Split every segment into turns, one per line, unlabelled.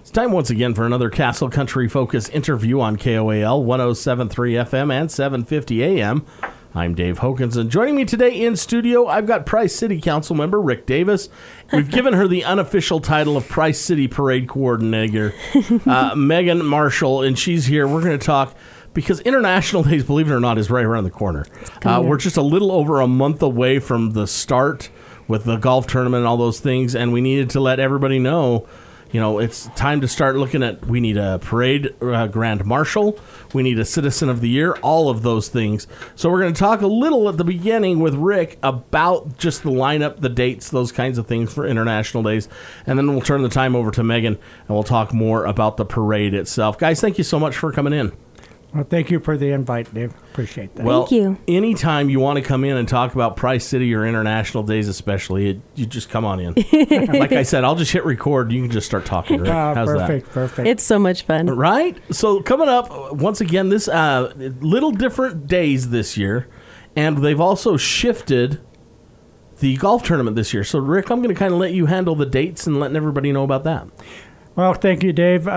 It's time once again for another Castle Country Focus interview on KOAL 107.3 FM and 750 AM. I'm Dave Hokanson. Joining me today in studio, I've got Price City Council member Rick Davis. We've given her the unofficial title of Price City Parade Coordinator, Megan Marshall, and she's here. We're going to talk, because International Days, believe it or not, is right around the corner. We're just a little over a month away from the start with the golf tournament and all those things, and we needed to let everybody know, you know, it's time to start looking at, we need a parade grand marshal, we need a citizen of the year, all of those things. So we're going to talk a little at the beginning with Rick about just the lineup, the dates, those kinds of things for International Days. And then we'll turn the time over to Megan and we'll talk more about the parade itself. Guys, thank you so much for coming in.
Well, thank you for the invite, Dave. Appreciate that.
Well,
thank you.
Anytime you want to come in and talk about Price City or International Days especially, you just come on in. Like I said, I'll just hit record. You can just start talking. Right? How's
perfect,
that?
perfect.
It's so much fun.
Right? So coming up, once again, this little different days this year, and they've also shifted the golf tournament this year. So, Rick, I'm going to kind of let you handle the dates and letting everybody know about that.
Well, thank you, Dave.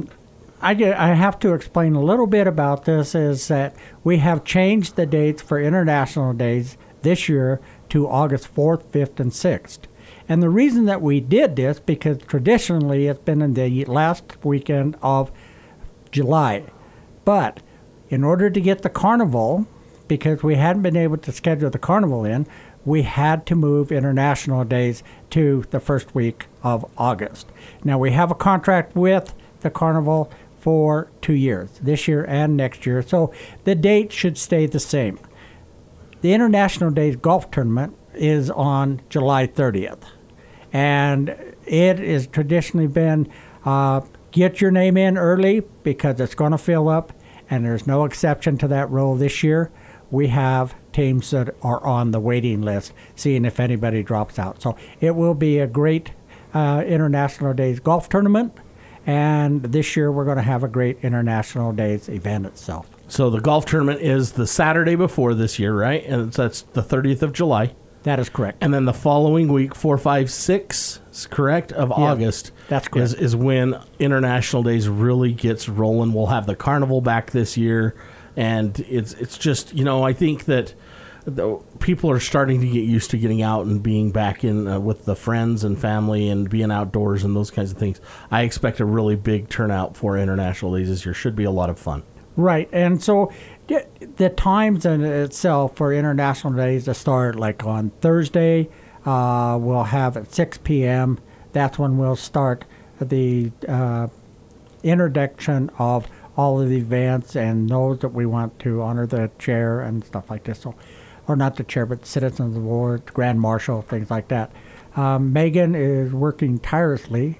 I have to explain a little bit about this, is that we have changed the dates for International Days this year to August 4th, 5th, and 6th. And the reason that we did this, because traditionally it's been in the last weekend of July. But in order to get the carnival, because we hadn't been able to schedule the carnival in, we had to move International Days to the first week of August. Now, we have a contract with the carnival for 2 years, this year and next year, so the date should stay the same. The International Days Golf Tournament is on July 30th, and it has traditionally been get your name in early because it's going to fill up, and there's no exception to that rule this year. We have teams that are on the waiting list, seeing if anybody drops out. So it will be a great International Days Golf Tournament. And this year, we're going to have a great International Days event itself. So
the golf tournament is the Saturday before this year, right? And that's the 30th of July.
That is correct.
And then the following week, 4, 5, 6, correct, of August.
That's correct.
Is when International Days really gets rolling. We'll have the carnival back this year. And it's just, you know, I think that people are starting to get used to getting out and being back in with the friends and family and being outdoors and those kinds of things. I expect a really big turnout for International Days this year. Should be a lot of fun. Right.
And so the times in itself for International Days to start, like on Thursday, we'll have at 6 p.m. That's when we'll start the introduction of all of the events and those that we want to honor the chair and stuff like this. So, or not the chair, but Citizens Award, Grand Marshal, things like that. Megan is working tirelessly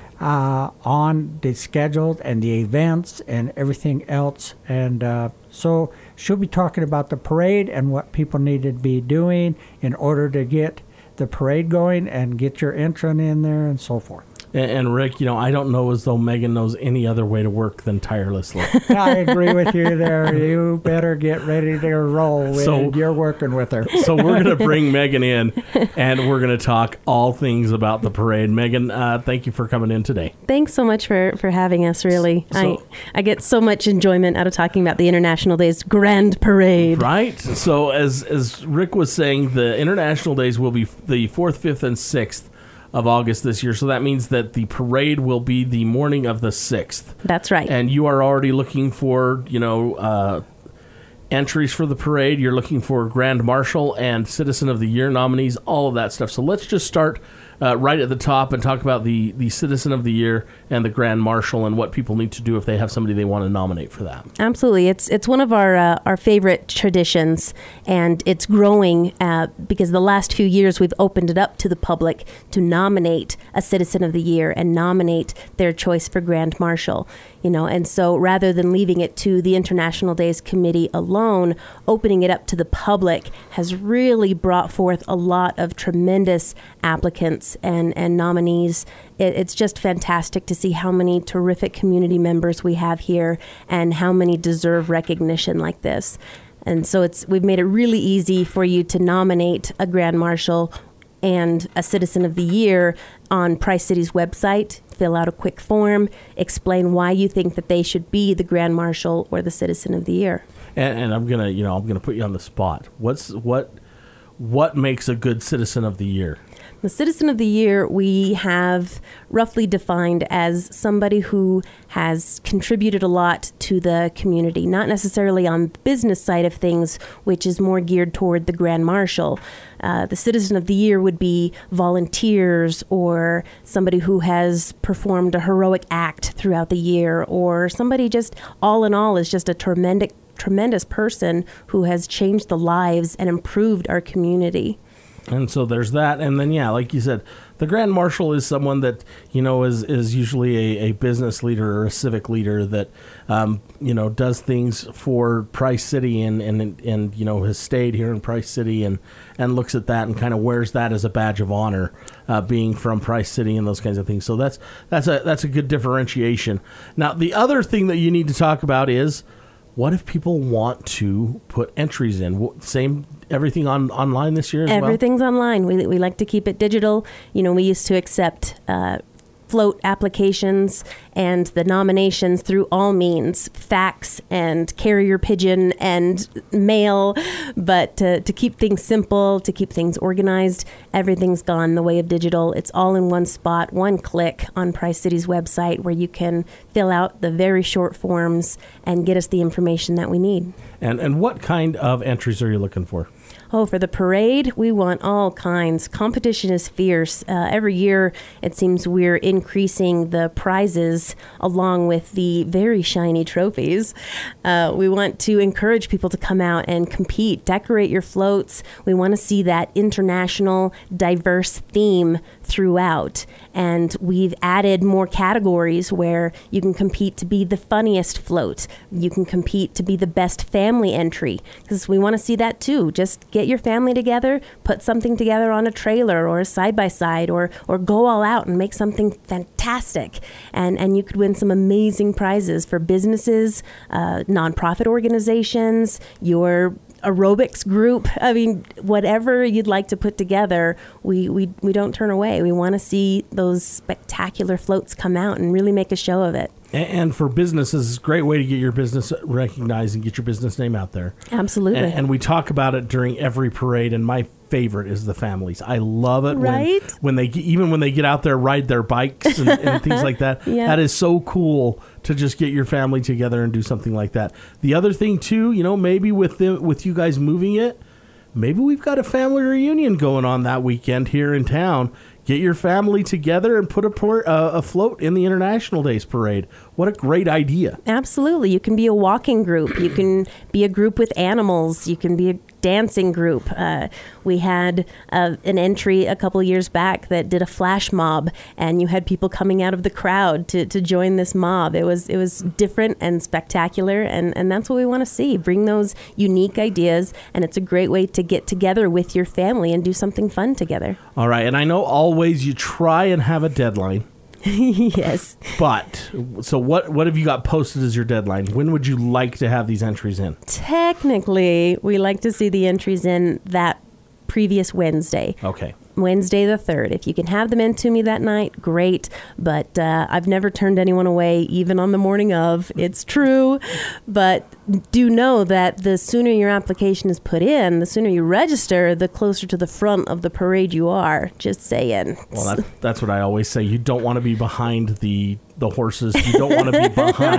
on the schedules and the events and everything else. And so she'll be talking about the parade and what people need to be doing in order to get the parade going and get your entrant in there and so forth.
And Rick, you know, I don't know as though Megan knows any other way to work than tirelessly.
I agree with you there. You better get ready to roll when you're working with her.
So we're going to bring Megan in, and we're going to talk all things about the parade. Megan, thank you for coming in today.
Thanks so much for having us, really. I get so much enjoyment out of talking about the International Days Grand Parade.
Right. So as Rick was saying, the International Days will be the 4th, 5th, and 6th of August this year. So that means that the parade will be the morning of the 6th.
That's right.
And you are already looking for, you know, entries for the parade. You're looking for Grand Marshal and Citizen of the Year nominees, all of that stuff. So let's just start right at the top and talk about the Citizen of the Year and the Grand Marshal and what people need to do if they have somebody they want to nominate for that.
Absolutely. It's one of our favorite traditions, and it's growing because the last few years we've opened it up to the public to nominate a Citizen of the Year and nominate their choice for Grand Marshal. You know, and so rather than leaving it to the International Days Committee alone, opening it up to the public has really brought forth a lot of tremendous applicants and nominees. It's just fantastic to see how many terrific community members we have here and how many deserve recognition like this. And so we've made it really easy for you to nominate a Grand Marshal and a Citizen of the Year on Price City's website, fill out a quick form, explain why you think that they should be the Grand Marshal or the Citizen of the Year.
And I'm gonna put you on the spot. What makes a good Citizen of the Year?
The Citizen of the Year we have roughly defined as somebody who has contributed a lot to the community, not necessarily on the business side of things, which is more geared toward the Grand Marshal. The Citizen of the Year would be volunteers, or somebody who has performed a heroic act throughout the year, or somebody just all in all is just a tremendous person who has changed the lives and improved our community.
And so there's that. And then, like you said, the Grand Marshal is someone that, is usually a business leader or a civic leader that, does things for Price City and has stayed here in Price City and looks at that and kind of wears that as a badge of honor, being from Price City and those kinds of things. So that's a good differentiation. Now, the other thing that you need to talk about is, what if people want to put entries in? Everything online this year as well?
Everything's online. We like to keep it digital. We used to accept float applications and the nominations through all means, fax and carrier pigeon and mail. But to keep things simple, to keep things organized, everything's gone the way of digital. It's all in one spot, one click on Price City's website, where you can fill out the very short forms and get us the information that we need.
And what kind of entries are you looking for?
Oh, for the parade, we want all kinds. Competition is fierce. Every year, it seems we're increasing the prizes along with the very shiny trophies. We want to encourage people to come out and compete, decorate your floats. We want to see that international, diverse theme throughout. And we've added more categories where you can compete to be the funniest float. You can compete to be the best family entry, because we want to see that too. Just get your family together, put something together on a trailer or a side-by-side, or go all out and make something fantastic. And you could win some amazing prizes for businesses, nonprofit organizations, your aerobics group. I mean, whatever you'd like to put together, we don't turn away. We want to see those spectacular floats come out and really make a show of it.
And for businesses, it's a great way to get your business recognized and get your business name out there.
Absolutely.
And we talk about it during every parade, and my favorite is the families. I love it when they get out there, ride their bikes and things like that.
Yeah.
That is so cool to just get your family together and do something like that. The other thing too, maybe with you guys moving it, maybe we've got a family reunion going on that weekend here in town. Get your family together and put a float in the International Days Parade. What a great idea.
Absolutely. You can be a walking group. You can be a group with animals. You can be a dancing group. We had an entry a couple years back that did a flash mob, and you had people coming out of the crowd to join this mob. It was different and spectacular, and that's what we want to see. Bring those unique ideas, and it's a great way to get together with your family and do something fun together.
All right, and I know always you try and have a deadline.
Yes.
But, so what have you got posted as your deadline? When would you like to have these entries in?
Technically, we like to see the entries in that previous Wednesday.
Okay.
Wednesday the 3rd. If you can have them in to me that night, great. But I've never turned anyone away, even on the morning of. It's true. But do know that the sooner your application is put in, the sooner you register, the closer to the front of the parade you are. Just saying.
Well, that's what I always say. You don't want to be behind the horses. You don't want to be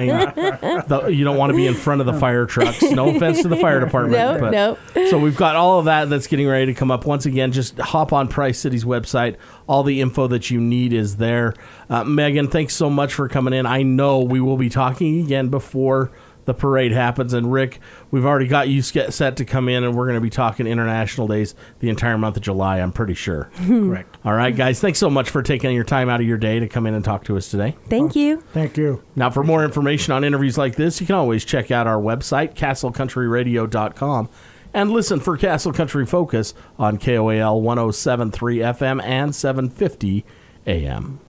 behind. You don't want to be in front of the fire trucks. No offense to the fire department.
No.
So we've got all of that that's getting ready to come up. Once again, just hop on Price City's website. All the info that you need is there. Megan, thanks so much for coming in. I know we will be talking again before the parade happens. And Rick, we've already got you set to come in, and we're going to be talking International Days the entire month of July, I'm pretty sure.
Correct.
All right, guys, thanks so much for taking your time out of your day to come in and talk to us today.
Thank you.
Thank you.
Now, for more information on interviews like this, you can always check out our website, castlecountryradio.com, and listen for Castle Country Focus on KOAL 107.3 FM and 750 AM.